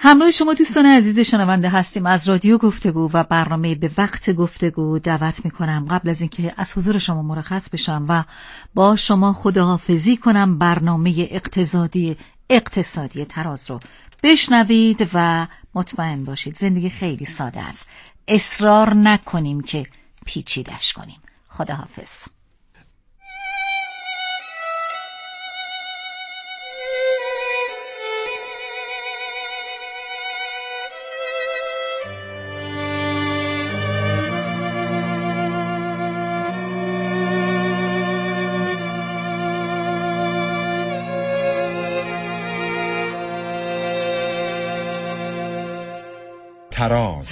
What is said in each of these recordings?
همراه شما دوستان عزیز شنونده هستیم از رادیو گفتگو و برنامه به وقت گفتگو. دعوت میکنم قبل از اینکه از حضور شما مرخص بشم و با شما خداحافظی کنم برنامه اقتصادی تراز رو بشنوید و مطمئن باشید زندگی خیلی ساده است. اصرار نکنیم که پیچیدش کنیم. خداحافظ. تراز.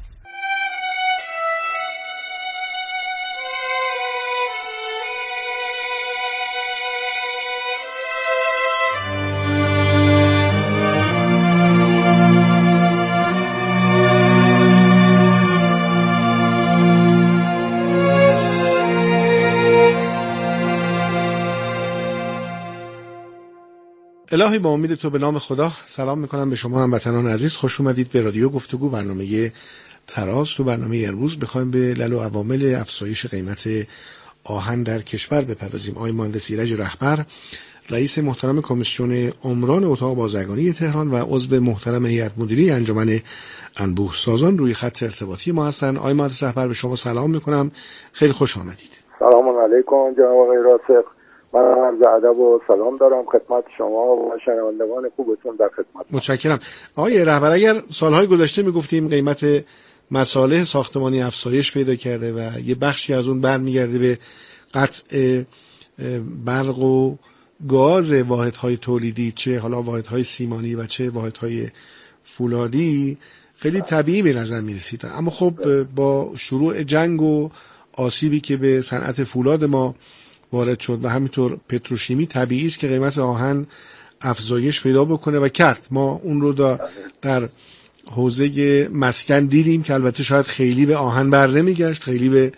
الهی با امید تو به نام خدا سلام میکنم به شما هموطنان عزیز. خوش اومدید به رادیو گفتگو، برنامه تراز. تو برنامه امروز بخوایم به دلایل و عوامل افزایش قیمت آهن در کشور بپردازیم. آقای مهندس ایرج رهبر، رئیس محترم کمیسیون عمران اتاق بازرگانی تهران و عضو محترم هیئت مدیره انجمن انبوه سازان روی خط ارتباطی ما هستن. آقای مهندس رهبر، به شما سلام میکنم، خیلی خوش آمدید. سلام علیکم جناب آقای راسخ. من عرض ادب و سلام دارم خدمت شما و شنوندگان خوبتون در خدمت. متشکرم. آقای رهبر، اگر سالهای گذشته میگفتیم قیمت مصالح ساختمانی افزایش پیدا کرده و یه بخشی از اون برمیگرده به قطع برق و گاز واحدهای تولیدی، چه حالا واحدهای سیمانی و چه واحدهای فولادی، خیلی طبیعی به نظر میرسید. اما خب با شروع جنگ و آسیبی که به صنعت فولاد ما وارد شد و همینطور پتروشیمی، طبیعی است که قیمت آهن افزایش پیدا بکنه و کرد. ما اون رو در حوزه مسکن دیدیم که البته شاید خیلی به آهن بر نمیگشت، خیلی به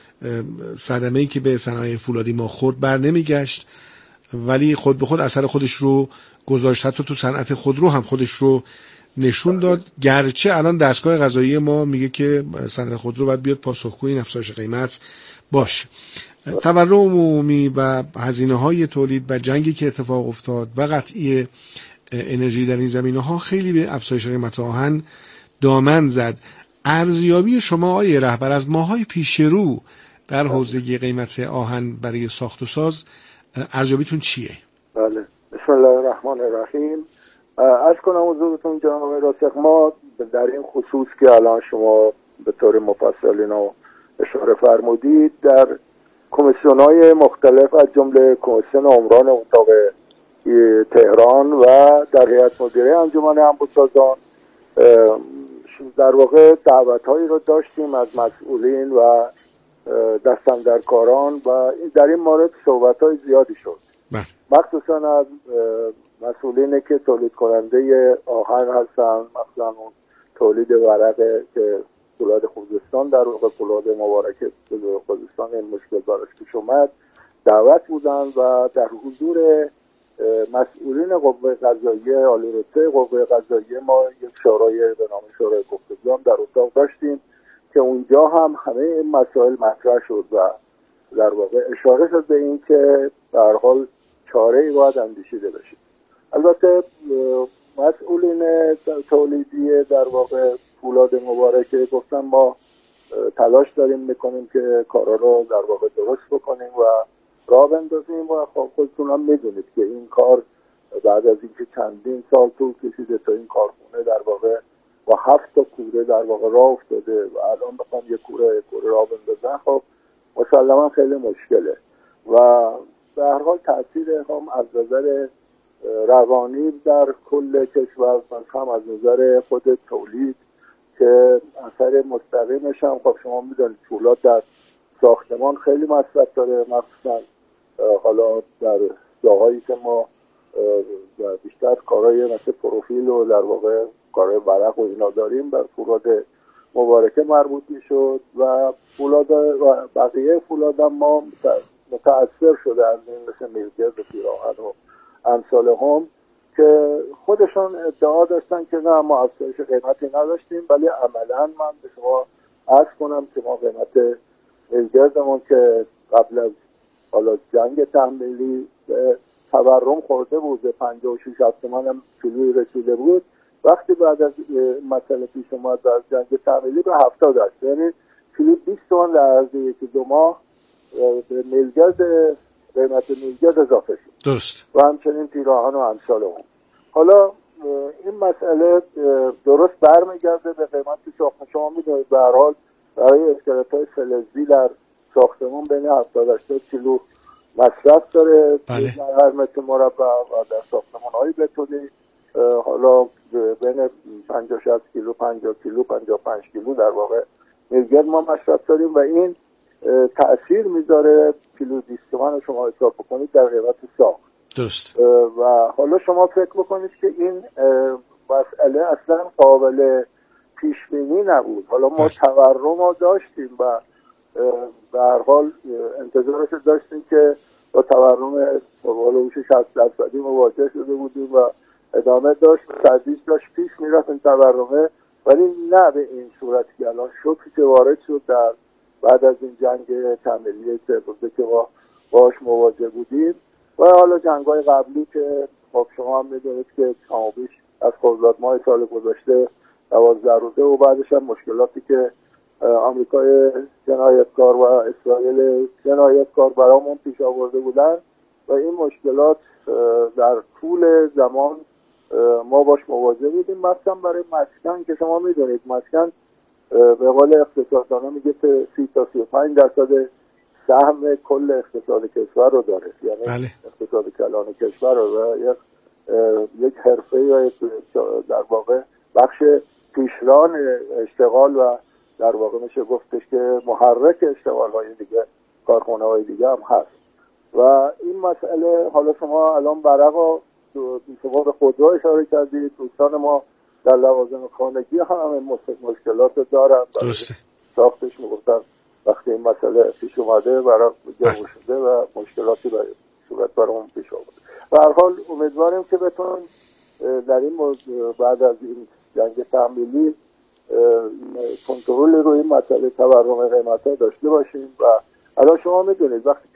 صدمه‌ای که به صنایع فولادی ما خورد بر نمیگشت، ولی خود به خود اثر خودش رو گذاشت. حتی تو صنعت خودرو هم خودش رو نشون داد، گرچه الان دستگاه قضایی ما میگه که صنعت خودرو باید بیاد پاسخگوی این افزایش قیمت باشه. تورم عمومی و هزینه‌های تولید و جنگی که اتفاق افتاد و قطعی انرژی در این زمینه‌ها خیلی به افزایش قیمت آهن دامن زد. ارزیابی شما آقای رهبر از ماهای پیش رو در حوزه قیمت آهن برای ساخت و ساز، ارزیابیتون چیه؟ بله، بسم الله الرحمن الرحیم. عرض کنم حضورتون جناب آقای راسخ، ما در این خصوص که الان شما به طور مفصل اینو اشاره فرمودید، در کمیسیون‌های مختلف از جمله کمیسیون عمران اتاق تهران و در هیئت مدیره انجمن انبوه سازان در واقع دعوت‌هایی رو داشتیم از مسئولین و دستاندرکاران و در این مورد صحبت‌های زیادی شد، مخصوصا از مسئولینی که تولید کننده آهن هستن، مثلا اون تولید ورق که فولاد خوزستان، در واقع فولاد مبارک خوزستان این مشکل براش پیش اومد، دعوت بودن و در حضور مسئولین قوه قضاییه، عالی رتبه قوه قضاییه، ما یک شورای به نام شورای گفتگو هم در اتاق داشتیم که اونجا هم همه این مسائل مطرح شد و در واقع اشاره شد به این که به هر حال چاره‌ای باید اندیشیده بشه. البته مسئولین تولیدی در واقع فولاد مبارکه گفتن ما تلاش داریم میکنیم که کارا رو در واقع درست بکنیم و راه بندازیم و خب خودتون هم میدونید که این کار بعد از اینکه چندین سال طول کشیده تا این کارخونه در واقع با 7 تا کوره در واقع راه افتاده و الان بخوام یک کوره راه بندازن، خب مسلما خیلی مشکله و به هر حال تاثیر هم از نظر روانی در کل کشور، هم از نظر خود تولید که اثر مستقیمش هم خب شما میدونید فولاد در ساختمان خیلی مصرف داره، مخصوصا حالا در جاهایی که ما بیشتر کارهای مثل پروفیل و در واقع کارهای ورق و اینا داریم، بر فولاد مبارکه مربوط میشد و فولاد و بقیه فولاد هم ما متأثر شده از این مثل میلگرد و پیراهن و امثال هم که خودشون ادعا داشتن که نه ما افزایش قیمتی نداشتیم، ولی عملا من به شما عرض کنم که ما قیمت میلگردمون که قبل از حالا جنگ تحمیلی تورم خورده بود، 56 تومان هم کیلویی رسیده بود، وقتی بعد از مسئله پیش اومد در جنگ تحمیلی به 70 است، یعنی کیلو 20 تومان در عرض یکی دو ماه به میلگرد قیمت میلگرد اضافه شد. درست. و همچنین پیراهن و امثال اون. حالا این مسئله درست برمیگرده به قیمت ساختمان. شما میدونید به هر حال برای اسکلت‌های فلزی در ساختمان بین 70-80 کیلو مصرف داره در هر متر مربع و در ساختمان‌های بتونی حالا بین 50-60 کیلو 50 کیلو 55 کیلو در واقع میلگرد ما مصرف داریم و این تأثیر میذاره کیلو 20 تومان شما حساب بکنید در قیمت ساخت. درست. و حالا شما فکر بکنید که این مسئله اصلا قابل پیش بینی نبود. حالا ما تورم رو داشتیم و به هر حال انتظارش داشتیم که با تورم بالای 60% مواجه شده بودیم و ادامه داشت، تدریج داشت پیش میرفت این تورمه، ولی نه به این صورت که الان شد که وارد شد در بعد از این جنگ تحمیلی که ما باش مواجه بودیم و حالا جنگ‌های قبلی که خب شما هم میدونید که کمابیش از خرداد ماه سال گذشته 12 روزه و بعدش هم مشکلاتی که آمریکای جنایتکار و اسرائیل جنایتکار برامون پیش آورده بودن و این مشکلات در طول زمان ما باش مواجه بودیم. مثلا برای مسکن که شما میدونید مسکن به قول اقتصاددانا میگه 30 تا 35% سهم کل اقتصاد کشور رو داره، یعنی اقتصاد کلان کشور رو و یک حرفه یا در واقع بخش پیشران اشتغال و در واقع میشه گفتش که محرک اشتغال های دیگه کارخانه های دیگه هم هست و این مسئله حالا شما الان برق شما به خودرو اشاره کردید، دوستان ما در لوازم خانگی هم مشکلات دارن. درسته. ساختش میگفتن وقتی این مسئله پیش اومده برای گرم شده و مشکلاتی به صورت برامون پیش آورده. به هر حال امیدواریم که بتون در این بعد از این جنگ تحمیلی کنترل روی این مسئله تورم قیمت‌ها داشته باشیم و الان شما میدونید وقتی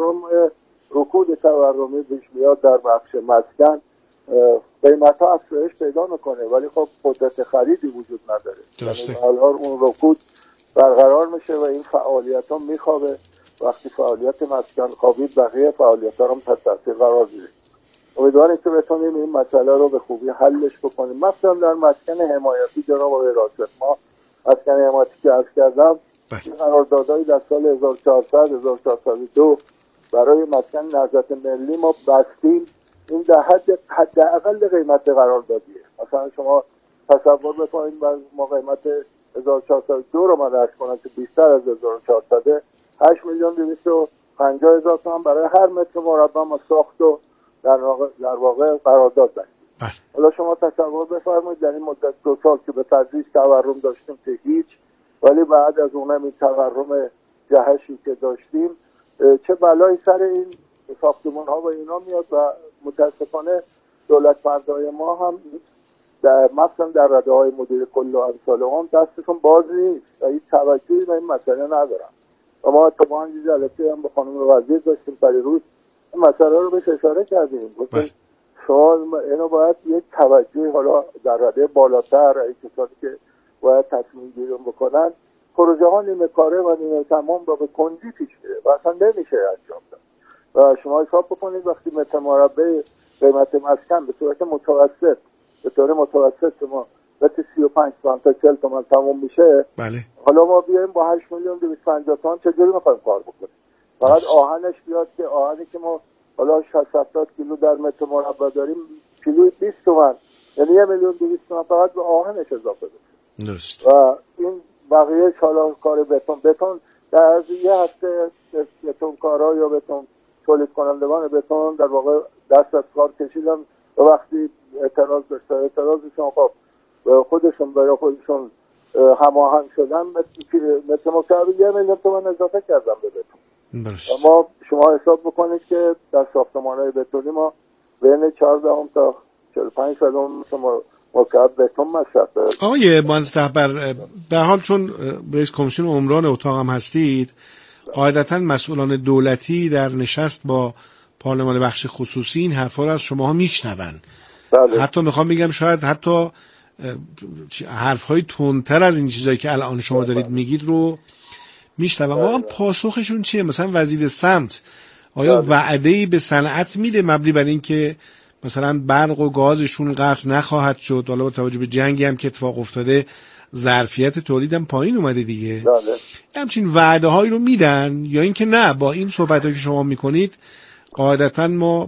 رکود تورمی پیش میاد در بخش مسکن قیمت‌ها افزایش پیدا میکنه ولی خب قدرت خریدی وجود نداره. درسته. یعنی اون رکود برقرار میشه و این فعالیت‌ها میخوابه. وقتی فعالیت مسکن خوابید بقیه فعالیت‌ها هم تحت تاثیر قرار میگیره. امیدواریم که بتونیم این مسئله رو به خوبی حلش بکنیم. مثلا در مسکن حمایتی جناب آقای راسخ ما مسکن حمایتی که عرض کردم قراردادهای در سال 1400 1402 برای مسکن نهضت ملی ما بستیم. این در حداقل قیمت قراردادیه. مثلا شما تصور بکنید ما قیمت 1402 رو من عرض کنم که بیشتر از 1400 8,250,000 تومان برای هر متر مربع ما ساخت و در واقع قرارداد بستیم. حالا شما تصور بفرمایید در این مدت 2 سال که به تدریج تورم داشتیم که هیچ، ولی بعد از اونم این تورم جهشی که داشتیم چه بلایی سر این ساختمان ها و اینا میاد و متاسفانه دولت مردای ما هم مثلا در رده های مدیر کل و امثال هم دستشون باز نیست و هیچ توجهی به این مسئله ندارن و ما اتفاقا یه جلسه هم به خانم وزیر داشتیم پریروز این مسئله رو بهش اشاره کردیم. گفتیم شما اینو باید یک توجهی حالا در رده بالاتر ای کسانی که باید تصمیم گیری بکنن پروژه ها نیمه کاره و نیمه تمام با به کنجی پیش میره و اصلا نمیشه انجام داد و شما حساب بکنید وقتی متر مربع قیمت مسکن به صورت متوسط به طور متوسط ما متر 35 تومن تا 40 تومن تمام میشه. بله. حالا ما بیایم با 8,250,000 تومن چجوری میخوایم کار بکنیم؟ فقط آهنش بیاد که آهنی که ما حالا 60-70 کیلو در متر مربع داریم کیلو 20 تومن یعنی 1,200,000 تومن فقط به آهنش اضافه بشه. درست. و این بقیه حالا کار بتون در یه هفته بتونکارا یا بتون تولید کنندگان بتون در واقع دست از کار کشیدن و وقتی اعتراض داشتن اعتراضشون خب خودشون برای خودشون هماهنگ شدن مثل مکعب 1,000,000 تومان اضافه کردن به بتون. اما شما حساب بکنید که در ساختمان‌های بتونی ما بین 14 تا 45% 45 سالن مکعب بتون مصرف داره. آقای مهندس رهبر، به حال چون رئیس کمیسیون عمران اتاق هم هستید، قاعدتاً مسئولان دولتی در نشست با پارلمان بخش خصوصی این حرفا رو از شماها میشنون. حتی میخوام بگم شاید حتی حرفهای تندتر از این چیزایی که الان شما دارید میگید رو میشنون. واقعا پاسخشون چیه؟ مثلا وزیر سمت آیا وعده‌ای به صنعت میده مبنی بر این که مثلا برق و گازشون قطع نخواهد شد؟ حالا با توجه به جنگی هم که اتفاق افتاده ظرفیت تولید هم پایین اومده دیگه. همچین وعده هایی رو میدن یا اینکه نه با این صحبتایی که شما میکنید قاعدتا ما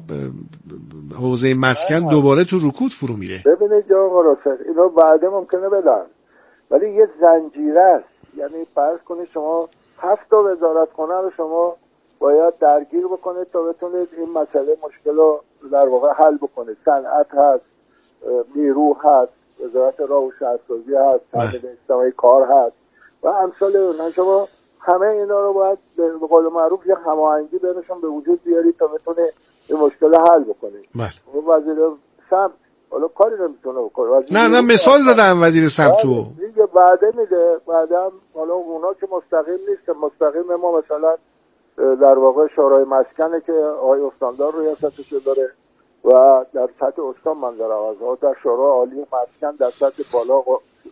حوزه مسکن دوباره تو رکود فرو میره؟ ببینید آقا راسخ، اینا وعده ممکنه بدن ولی یه زنجیره است. یعنی فرض کنید شما 7 تا وزارتخانه رو شما باید درگیر بکنید تا بتونید این مسئله مشکل رو در واقع حل بکنید. صنعت هست، نیرو هست، وزارت راه و شهرسازی هست، تامین اجتماعی کار هست و امثال اینا. شما همه اینا رو باید به قول معروف یه هماهنگی بینشون به وجود بیارید تا بتونه این مشکل حل بکنید. اون وزیر سمت حالا کاری نمیتونه بکنه. نه مثال زدم وزیر سمت رو یه وعده میده، بعدم حالا اونا که مستقیم نیست، مستقیم ما مثلا در واقع شورای مسکنه که آقای استاندار ریاستش داره و در سطح استان منظر عوض در شورای عالی مسکن در سطح بالا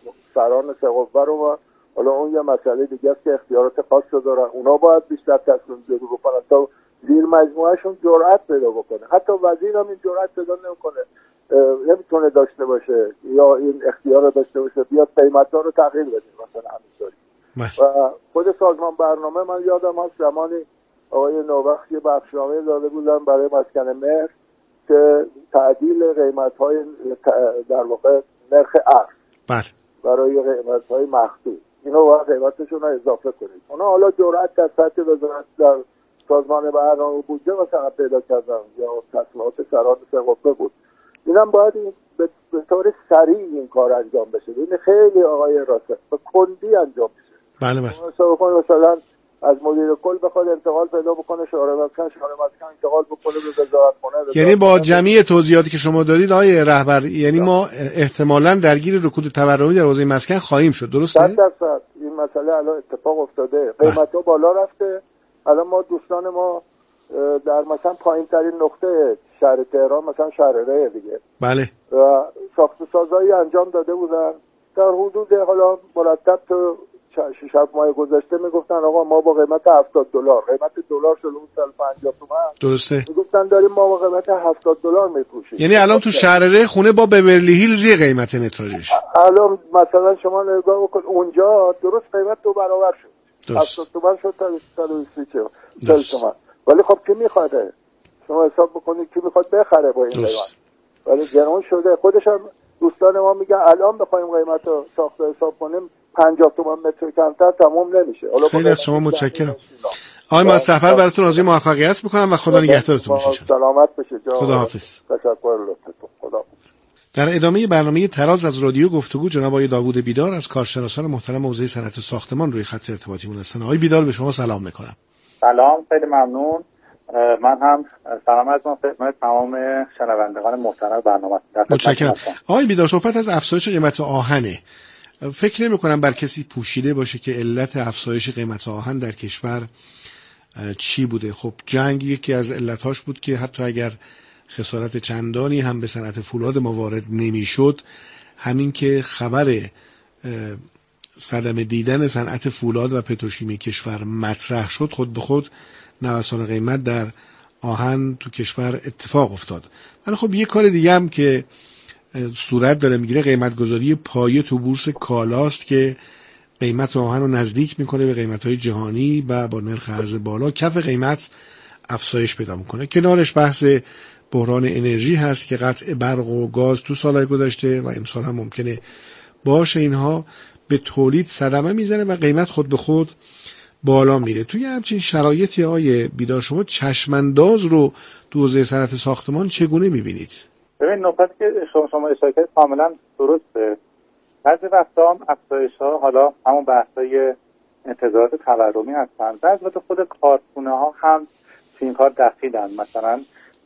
سران سقوفه رو و حالا اون یه مسئله دیگه است که اختیارات خاص دارن. اونا باید بیشتر تصمیم گیری بکنن تا زیر مجموعهشون جرأت پیدا بکنه. حتی وزیر هم این جرأت پیدا نمیکنه، نمیتونه داشته باشه یا این اختیار رو داشته باشه بیاد قیمت‌ها رو تغییر بده مثلا همینطوری. و خود سازمان برنامه من یادم هست زمانی آقای نوبخت یه بخشنامه داده بودن برای مسکن مهر که تعدیل قیمت‌های در واقع نرخ ارز برای قیمت‌های مخدود، اینو باید قیمتشون رو اضافه کنید. اونا حالا جرأت در سطح وزارت در سازمان برنامه بودجه مثلا پیدا کردن یا تصمیمات سران سقوفه بود. اینم باید به طور سریع این کار انجام بشه. این خیلی آقای راسخ به کندی انجام بشه. بله. مثلا از مدیر کل بخواد انتقال پیدا بکنه شورای مسکن انتقال بکنه به وزارتخانه. یعنی با جمعی توضیحاتی که شما دارید آقای رهبر، یعنی ما احتمالاً درگیر رکود تورمی در حوزه مسکن خواهیم شد، درسته؟ 100% این مسئله الان اتفاق افتاده. قیمت‌ها بالا رفته. الان ما دوستان ما در مثلا پایین ترین نقطه شهر تهران مثلا شهر ره دیگه بله و ساخت و سازایی انجام داده بودن در حدود حالا مرتب تو 6-7 ماه گذشته میگفتن آقا ما با قیمت $70 قیمت دلار شده بود 50 تومان درسته میگفتن داریم ما با قیمت $70 میفروشیم. یعنی الان تو شهر ره خونه با بورلی هیلز قیمت متراژش الان مثلا شما نگاه بکن اونجا درست قیمت 2 برابر شد، 70 تومان شد تا 120 تومان. ولی خب کی میخواد؟ شما حساب بکنید کی میخواد بخره با این قیمت؟ ولی گران شده. خودش هم دوستان ما میگن الان بخوایم قیمت رو ساخت حساب کنیم 50 تومان متر کمتر تمام نمیشه. خیلی از شما متشکرم. آقای مهندس رهبر براتون آرزوی موفقیت میکنم و خدا نگهدارتون باشه. سلامت بشه. خداحافظ. تشکر لطفتون. خدا. در ادامه برنامه تراز از رادیو گفتگو جناب آقای داوود بیدار از کارشناسان محترم حوزه صنعت ساختمان روی خط ارتباطیمون هستن. آقای بیدار به شما سلام میکنم. سلام، خیلی ممنون. من هم سلام عرض می‌کنم خدمت تمام شنوندگان محترم برنامه. متشکرم. آقای بیدار صحبت از افزایش قیمت آهنه. فکر نمی‌کنم بر کسی پوشیده باشه که علت افزایش قیمت آهن در کشور چی بوده. خب جنگ یکی از علت‌هاش بود که حتی اگر خسارت چندانی هم به صنعت فولاد ما وارد نمی‌شد، همین که خبر صدمه دیدن صنعت فولاد و پتروشیمی کشور مطرح شد خود به خود نوسان قیمت در آهن تو کشور اتفاق افتاد. ولی خب یه کار دیگه هم که صورت داره میگیره قیمت گذاری پایه تو بورس کالاست که قیمت آهن رو نزدیک میکنه به قیمت‌های جهانی و با نرخ ارز بالا کف قیمت افزایش پیدا میکنه. کنارش بحث بحران انرژی هست که قطع برق و گاز تو سالهای گذشته و امسال هم ممکنه باشه. اینها به تولید صدمه میزنه و قیمت خود به خود بالا میره. توی همچین شرایطی آقای بیدار شما چشمانداز رو تو حوزه صنعت ساختمان چگونه میبینید؟ ببین نکاتی که شما اشاره کردید کاملا درسته. بعضی وقتا هم افزایش‌ها حالا همون بحث‌های انتظارات تورمی هستن. بعضی وقتا خود کارخونه‌ها هم تو این کار دخیلن. مثلا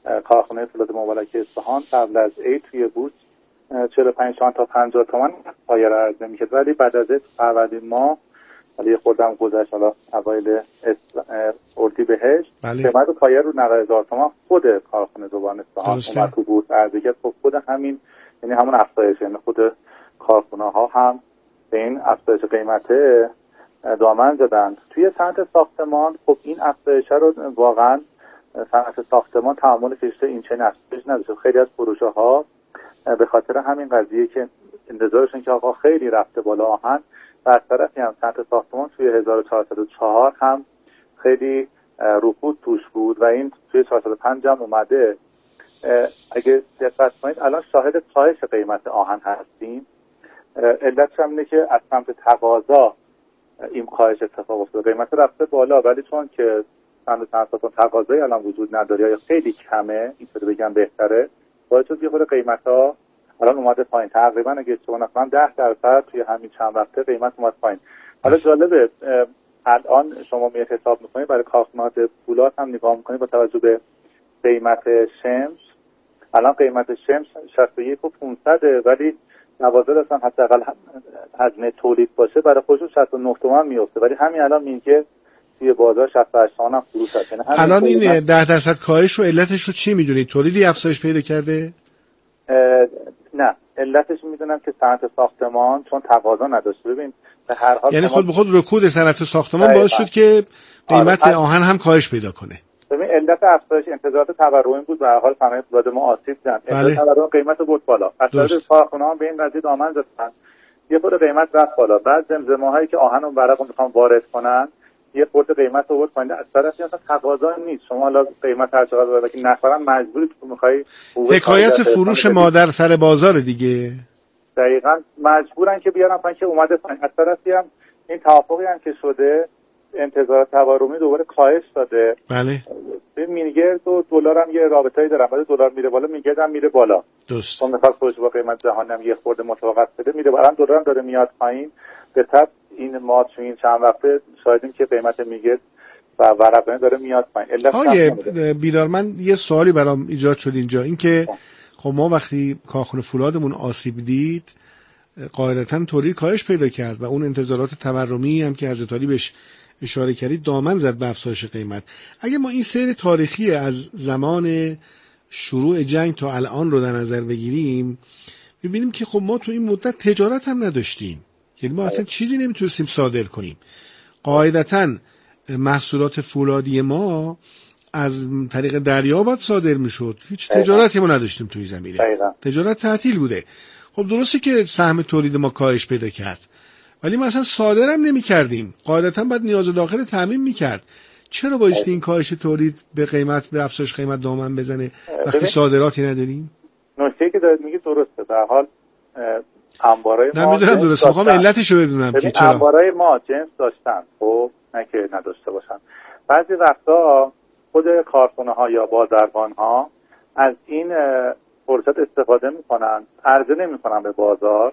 کارخانه فولاد مبارک اصفهان قبل از عید توی بورس 45 تا 50 تومان پایه را عرضه می‌کرد، ولی بعد از فروردین ماه ولی خودم گذشت حالا اوایل اردیبهشت قیمت پایه رو 90,000 تومان خود کارخانه زبان اصفهان اومد تو بورس عرضه کرد. خود همین یعنی همون افزایش، یعنی خود کارخانه‌ها هم به این افزایش قیمت دامن زدند. توی صنعت ساختمان خب این افزایش رو واقعا صنعت ساختمان تعامل کشته این چنین افزایش نداشت. خیلی از پروژه‌ها به خاطر همین قضیه که انتظارشون که آقا خیلی رفته بالا آهن، در طرفی هم صنعت ساختمان توی 1404 هم خیلی رکود توش بود و این توی 405 هم اومده. اگه دقت کنید الان شاهد کاهش قیمت آهن هستیم. علتش هم اینه که از سمت تقاضا این کاهش اتفاق افتاده. قیمت رفته بالا ولی چون که صنعت ساختمان تقاضایی الان وجود نداره یا خیلی کمه، اینطوری بگم بهتره، باعث شد یه خورده قیمت‌ها الان اومده پایین. تقریبا اگه اشتباه نکنم 10% توی همین چند وقته قیمت اومد پایین. حالا جالبه الان شما میاد حساب می‌کنید برای کارخانه‌های فولاد هم نگاه می‌کنید با توجه به قیمت شمش. الان قیمت شمش 61,500 ولی نوازل اصلا حداقل هزینه تولید باشه برای خودشون 69 تومن میفته، ولی همین الان میگه توی بازار 68 تومن فروش هست. الان این 10% کاهش رو علتش رو چی میدونید؟ تولیدی افزایش پیدا کرده؟ نه، علتش میدونم که صنعت ساختمان چون تقاضا نداشت. ببین به هر حال یعنی خود به خود رکود صنعت ساختمان باعث شد که قیمت آهن هم کاهش پیدا کنه. ببین علت افزایش انتظارات تورمی بود. به هر حال صنایع فولاد ما آسیب دیدن. انتظار تورم قیمت رو برد بالا. اصلا کارخانه‌ها به این قضیه دامن زدن. یه خورده قیمت رفت بالا. بعد زمزمه‌هایی که آهن و ورق رو میخوان وارد کنن یه خورده قیمت رو برد پایین. از طرفی اصلا تقاضا نیست. شما حالا قیمت هر چقدر بده که نخرن مجبوری تو می‌خوای حکایت فروش مادر سر بازار دیگه. دقیقاً مجبورن که بیارن پایین که اومده پایین. از طرفی هم این توافقی هم که شده انتظارات تورمی دوباره کاهش داده. بله. به میلگرد و دلار هم یه رابطه‌ای داره. ولی دلار میره بالا، میلگرد هم میره بالا. درست. چون مثلا فروش با قیمت جهانی هم یه خورده متوقف شده میره بالا. دلار هم داره میاد پایین. به تبع این ما تو این چند وقته شاهدیم که قیمت میلگرد و ورقه داره میاد پایین. آقای بیدار، من یه سوالی برام ایجاد شد اینجا، این که خب ما وقتی کارخونه فولادمون آسیب دید قاعدتاً تولید کاهش پیدا کرد و اون انتظارات تورمی هم که حضرت علی بهش اشاره کردید دامن زد به افزایش قیمت. اگه ما این سیر تاریخی از زمان شروع جنگ تا الان رو در نظر بگیریم ببینیم که خب ما تو این مدت تجارت هم نداشتیم، یعنی ما اصلا چیزی نمیتونستیم صادر کنیم. قاعدتاً محصولات فولادی ما از طریق دریا باید صادر میشد. هیچ تجارتی ما نداشتیم توی زمینه. تجارت تعطیل بوده. خب درسته که سهم تولید ما کاهش پیدا کرد ولی ما اصلا صادرم نمی کردیم. قاعدتاً باید نیاز داخل تامین میکرد. چرا بایستی این کاهش تولید به قیمت به افزایش قیمت دامن بزنه وقتی صادراتی نداریم؟ نکته که دارید میگی درسته. به هر حال انبارای ما نمیدونم درسته، میخوام علتشو بدونم که چرا انبارای ما جنس داشتن، خب نه که نداشته باشن. بعضی وقتا خود کارخانه‌ها یا بازرگان‌ها از این فرصت استفاده میکنن، عرضه نمیکنن به بازار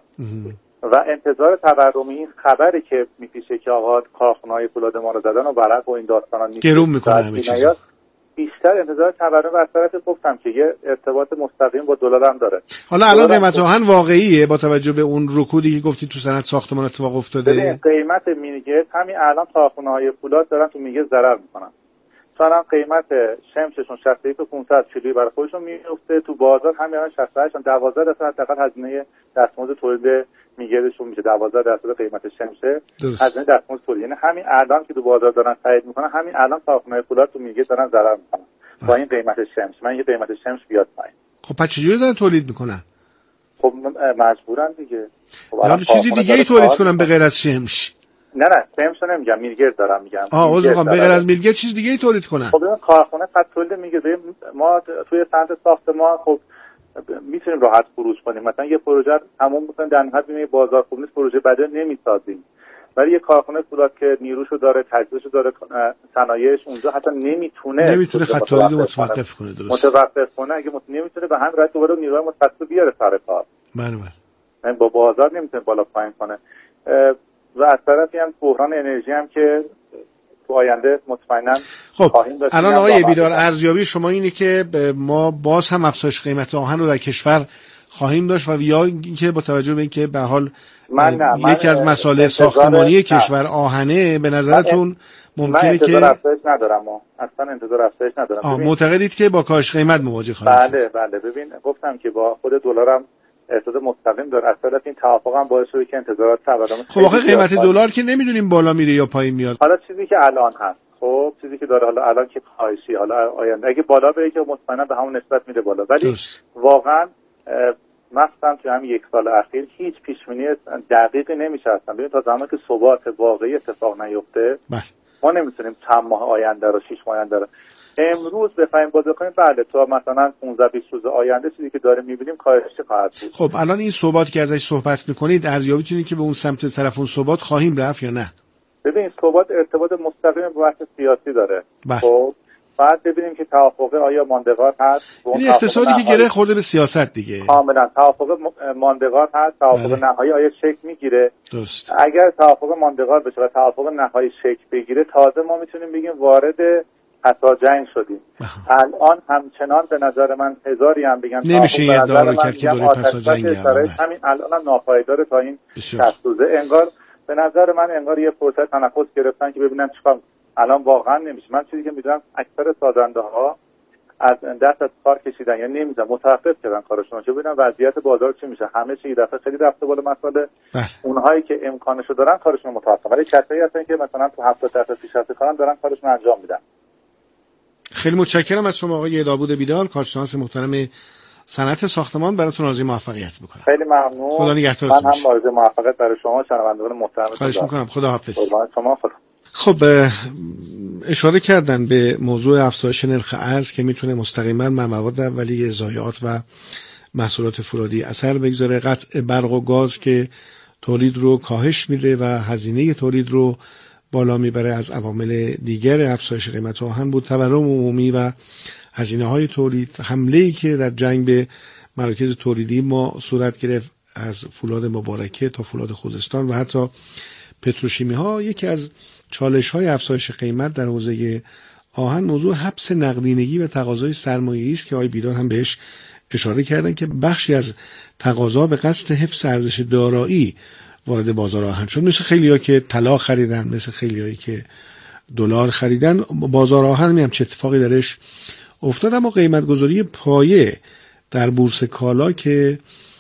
و انتظار تورمی این خبری که میپیشه که آقا کارخانه‌های فولاد ما رو زدن و ورق و این داستانا گرون میکنه همه چیزا. بیشتر انتظار تورم و از طرف گفتم که یه ارتباط مستقیم با دلار هم داره. حالا الان قیمت آهن واقعیه با توجه به اون رکودی که گفتی تو صنعت ساختمان اتفاق افتاده؟ قیمت میلگرد همین الان کارخانه‌های فولاد دارن تو میلگرد ضرر میکنن. چون قیمت شمششون 61,500 کیلویی برای خودشون میفته، تو بازار همین الان 68 12% حداقل هزینه دستمزد تولید میلگردشون میشه. 12% قیمت شمشه هزینه دستمزد تولید. یعنی همین الان که تو بازار دارن خرید میکنن، همین الان کارخانه‌های فولاد تو میلگرد دارن ضرر میکنن با این قیمت شمش. من یه قیمت شمش بیاد پایین. خب پس چجوری دارن تولید میکنن؟ خب مجبورن دیگه. خب چیزی دیگه ای تولید کنن به غیر از شمش؟ نه شمش نمیگم، میلگرد دارم میگم. عذر به غیر از میلگرد چیز دیگه ای تولید کنن. خب این کارخانه قد تولید میلگرد ما توی صنعت ساختمان خب میتونیم راحت فروش کنیم. مثلا یه پروژه تموم میکنیم در نهایت میبینیم بازار خوب نیست، پروژه بعد نمیسازیم. ولی یه کارخانه فولاد که نیروشو داره، تجهیزشو داره، صنایعش اونجا حتی نمیتونه خط تولید متوقف کنه. درست متوقف کنه. اگه نمیتونه به همین راحت دوباره نیروهای متخصص بیاره سر کار. بله. با بازار نمیتونه بالا پایین کنه. و از طرفی هم بحران انرژی هم که تو آینده مطمئنا خب الان آقای بیدار ارزیابی شما اینه که ما باز هم افزایش قیمت آهن رو در کشور خواهیم داشت و یا اینکه با توجه به اینکه به حال یکی از مسائل ساختمانی کشور آهنه، به نظرتون ممکنه که انتظار افزایش ندارم، اصلا انتظار افزایش ندارم. معتقدید که با کاهش قیمت مواجه خواهیم شد؟ بله ببین گفتم که با خود دلارم ارتباط مستقیم داره. اصلا این توافق هم باعث شده که انتظارات تورم خب آخه قیمت دلار که نمیدونیم بالا میره یا پایین میاد. حالا چیزی که الان هست، خب چیزی که داره حالا الان که کاهشی، حالا آینده اگه بالا بره که مطمئنا به همون نسبت میره بالا، ولی واقعا مثلا تو همین یک سال اخیر هیچ پیش‌بینی دقیقی نمیشه اصلا. ببین تا زمانی که ثبات واقعی اتفاق نیفته ما نمیتونیم چند ماه آینده رو 6 ماه آینده رو امروز بخوایم بازی کنیم. بله تا مثلا 15-20 روز آینده چیزی که داره میبینیم کاهش خواهد بود. خب الان این ثبات که ازش صحبت میکنید ارزیابی کنید که به اون سمت طرف اون ثبات خواهیم رفت یا نه؟ ببین ثبات ارتباط مستقیم با بحث سیاسی داره. خب بعد ببینیم که توافق آیا ماندگار هست. این اقتصادی که گره خورده به سیاست دیگه. کاملا توافق ماندگار هست، توافق نهایی آیا شکل میگیره. درست. اگر توافق ماندگار بشه و توافق نهایی شکل بگیره تازه ما میتونیم بگیم وارد پساجنگ شدیم. الان همچنان به نظر من هزاری هم بگم نمیشه یه دارو کرد که دوره پساجنگ همین الان هم ناپایدار تا این 60 روزه. انگار به نظر من انگار یه فرصت تنفس گرفتن که ببینن چیکار. الان واقعا نمیشه. من چیزی که میدونم اکثر سازنده ها از دست از کار کشیدن، یعنی نمیدونم متوقف کردن کارشون چه ببینن وضعیت بازار چی میشه. همه چی دفعه خیلی رفته بالا مسئله. اونهایی که امکانشو دارن کارشون متوقف، ولی کسایی هستن که مثلا تو 70% پیشرفت کارن دارن کارشون انجام میدن. خیلی متشکرم از شما آقای داوود بیدار، کارشناس محترم صنعت ساختمان. براتون آرزوی موفقیت میکنم. خیلی ممنون. خدا نگهدارتون. من هم آرزوی موفقیت برای شما شنوندگان محترم. خواهش میکنم. خداحافظ. شما خدا. خب اشاره کردن به موضوع افزایش نرخ ارز که میتونه مستقیما بر مواد اولیه، ضایعات و محصولات فولادی اثر بگذاره. قطع برق و گاز که تولید رو کاهش میده و هزینه تولید رو بالا میبره از عوامل دیگر افزایش قیمت آهن بود. تورم عمومی و هزینه‌های تولید، حمله‌ای که در جنگ به مراکز تولیدی ما صورت گرفت از فولاد مبارکه تا فولاد خوزستان و حتی پتروشیمی ها. یکی از چالش های افزایش قیمت در حوزه آهن موضوع حبس نقدینگی و تقاضای سرمایه‌ای است که آقای بیدار هم بهش اشاره کردن که بخشی از تقاضا به قصد حفظ ارزش دارایی وارد بازار آهن شد. مثل خیلی‌ها که طلا خریدن، مثل خیلی‌هایی که دلار خریدن، بازار آهن هم چه اتفاقی درش افتاد. اما قیمت گذاری پایه در بورس کالا که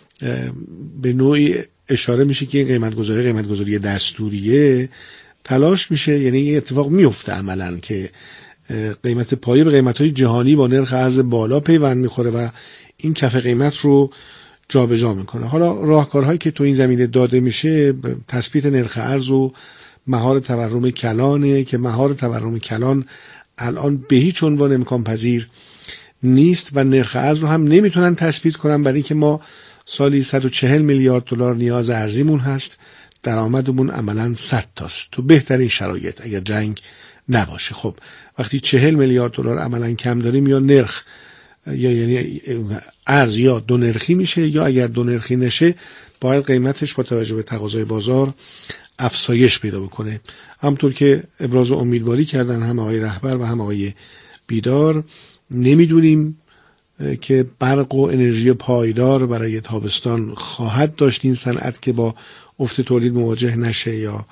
به نوعی اشاره میشه که این قیمت گذاری دستوریه تلاش میشه، یعنی این اتفاق میفته عملاً که قیمت پایه به قیمت‌های جهانی با نرخ ارز بالا پیوند میخوره و این کف قیمت رو جابجا میکنه. حالا راهکارهایی که تو این زمینه داده میشه تثبیت نرخ ارز و مهار تورم کلانه که مهار تورم کلان الان به هیچ عنوان امکان پذیر نیست و نرخ ارز رو هم نمیتونن تثبیت کنن، برای اینکه ما سالی 140 میلیارد دلار نیاز ارزیمون هست، درآمدمون عملاً 100 تاست تو بهترین شرایط اگر جنگ نباشه. خب وقتی 40 میلیارد دلار عملاً کم داریم یا نرخ یعنی ارز یا دو نرخی میشه، یا اگر دو نرخی نشه باید قیمتش با توجه به تقاضای بازار افزایش پیدا بکنه. همونطور که ابراز امیدواری کردن هم آقای رهبر و هم آقای بیدار، نمیدونیم که برق و انرژی پایدار برای تابستان خواهد داشت این صنعت که با افت تولید مواجه نشه یا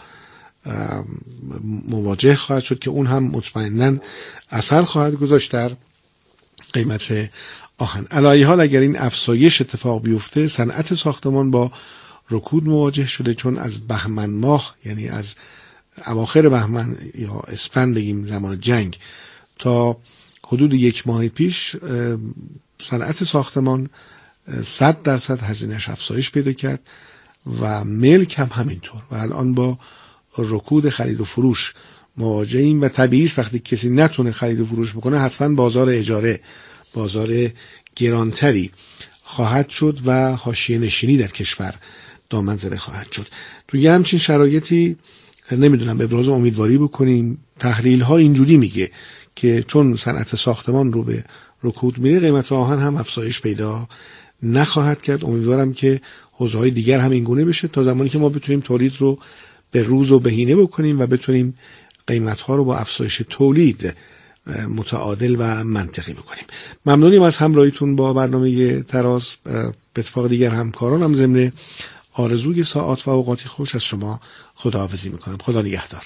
مواجه خواهد شد که اون هم مطمئناً اثر خواهد گذاشت در قیمت آهن. علی حال اگر این افزایش اتفاق بیفته صنعت ساختمان با رکود مواجه شده، چون از بهمن ماه، یعنی از اواخر بهمن یا اسفند بگیم زمان جنگ تا حدود 1 ماه پیش صنعت ساختمان 100% هزینه‌اش افزایش پیدا کرد و ملک هم همینطور و الان با رکود خرید و فروش مواجهیم و طبیعی است وقتی کسی نتونه خرید و فروش بکنه حتما بازار اجاره، بازار گرانتری خواهد شد و حاشیه نشینی در کشور دامن زده خواهد شد. توی همچین شرایطی نمیدونم ابراز امیدواری بکنیم. تحلیل ها اینجوری میگه که چون صنعت ساختمان رو به رکود میره قیمت آهن هم افزایش پیدا نخواهد کرد. امیدوارم که حوزه‌های دیگر هم این گونه بشه تا زمانی که ما بتونیم تولید رو به روز و بهینه بکنیم و بتونیم قیمت‌ها رو با افزایش تولید متعادل و منطقی بکنیم. ممنونیم از همراهیتون با برنامه تراز. به اتفاق دیگر همکاران هم ضمن آرزوی ساعات و اوقاتی خوش از شما خداحافظی میکنم. خدا نگهدار.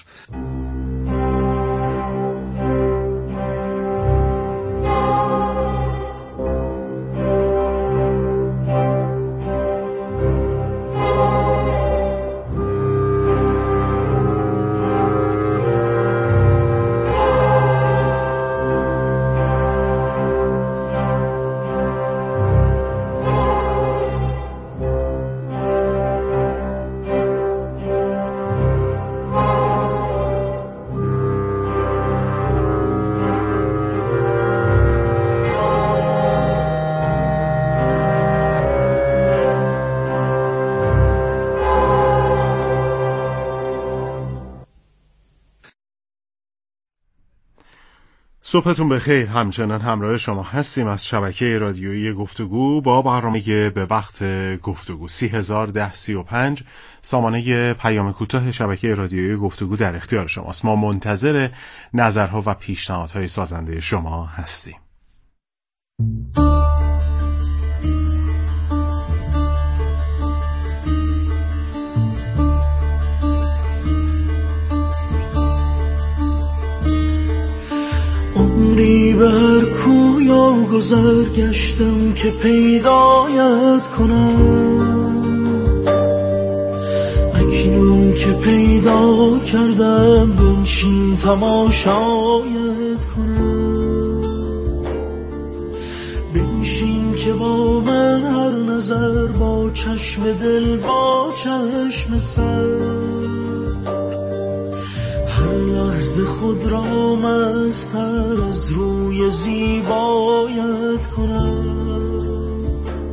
صبحتون بخیر. همچنان همراه شما هستیم از شبکه رادیویی گفتگو با برنامه به وقت گفتگو. 301035 سامانه پیام کوتاه شبکه رادیویی گفتگو در اختیار شماست. ما منتظر نظرها و پیشنهادهای سازنده شما هستیم. عمری به هر کویا گذر گشتم که پیدایت کنم، اکنون که پیدا کردم بنشین تماشایت کنم. بنشین که با من هر نظر، با چشم دل با چشم سر، هر لحظه خود را مستر از روی زیبایت کنم.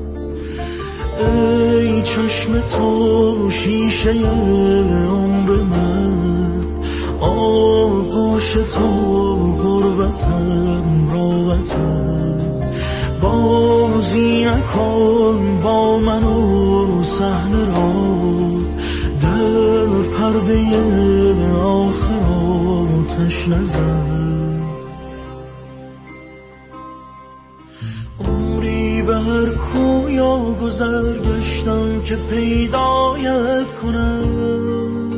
ای چشم تو شیشه عمر من، آغوش تو غربتم راحتم. بازی نکن با من و صحنه را، در پرده آخر آتش نزن. عمری به هر کویا گذر گشتم که پیدایت کنم،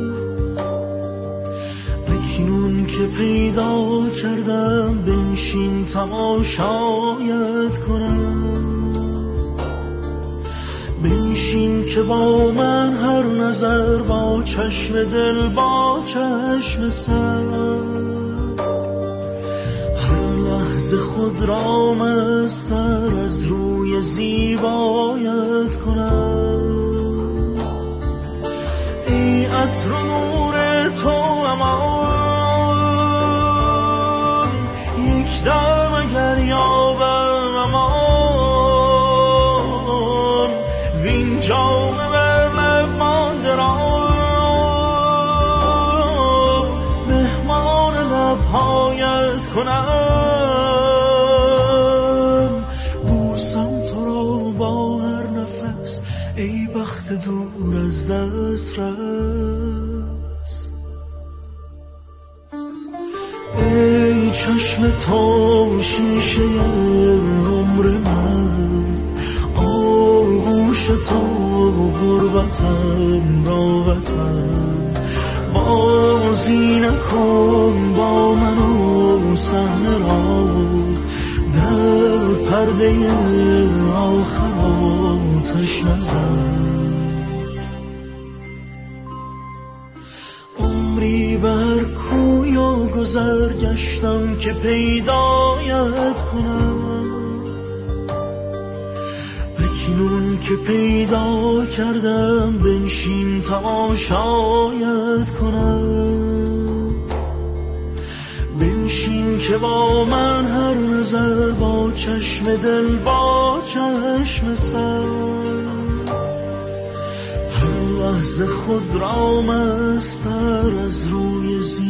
اکنون که پیدا کردم بنشین تماشایت کنم. بنشین که با من هر نظر، با چشم دل با چشم سر، هر لحظه خود را مستر از روی زیبایت کنم. ای عطر و نور تو امان، یک دم اگر یابم امان، وین جام به مهمان را مهمان لبهایت کنم. بوسم تو را با هر نفس، ای بخت دور از دست رس. ای چشم تو شیشه عمر من، آغوش تو غربتم راحتم. بازی نکن با من و صحنه را، در پرده آخر آتش نزن. عمری بر کویا گذر گشتم که پیدایت کنم، اکنون که پیدا کردم بنشین تماشایت کنم. بنشین که با من هر نظر، با چشم دل با چشم سر، هر لحظه خود را مستر از روی